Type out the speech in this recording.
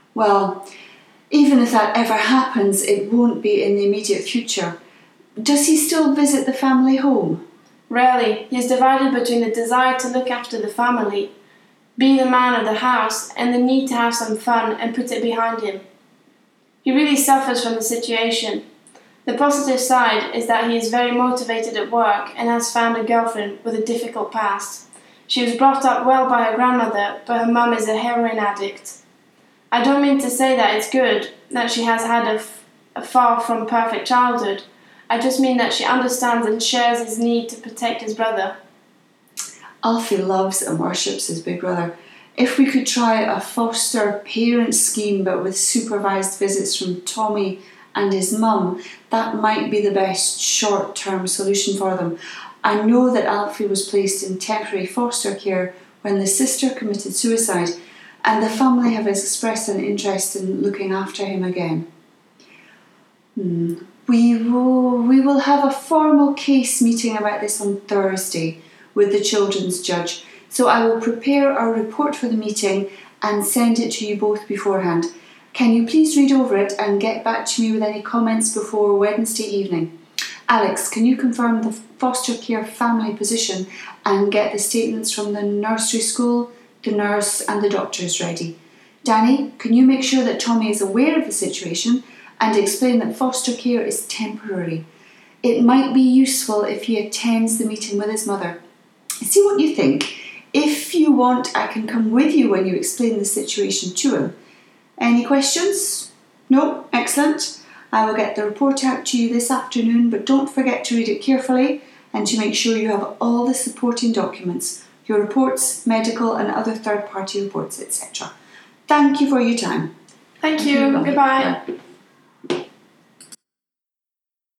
Well, even if that ever happens, it won't be in the immediate future. Does he still visit the family home? Rarely. He is divided between the desire to look after the family, be the man of the house, and the need to have some fun and put it behind him. He really suffers from the situation. The positive side is that he is very motivated at work and has found a girlfriend with a difficult past. She was brought up well by her grandmother, but her mum is a heroin addict. I don't mean to say that it's good that she has had a far from perfect childhood. I just mean that she understands and shares his need to protect his brother. Alfie loves and worships his big brother. If we could try a foster parent scheme but with supervised visits from Tommy and his mum, that might be the best short-term solution for them. I know that Alfie was placed in temporary foster care when the sister committed suicide, and the family have expressed an interest in looking after him again. We will have a formal case meeting about this on Thursday with the children's judge, so I will prepare a report for the meeting and send it to you both beforehand. Can you please read over it and get back to me with any comments before Wednesday evening? Alex, can you confirm the foster care family position and get the statements from the nursery school, the nurse and the doctors ready? Danny, can you make sure that Tommy is aware of the situation and explain that foster care is temporary? It might be useful if he attends the meeting with his mother. See what you think. If you want, I can come with you when you explain the situation to him. Any questions? No? Excellent. I will get the report out to you this afternoon, but don't forget to read it carefully and to make sure you have all the supporting documents, your reports, medical and other third-party reports, etc. Thank you for your time. Thank you. Goodbye.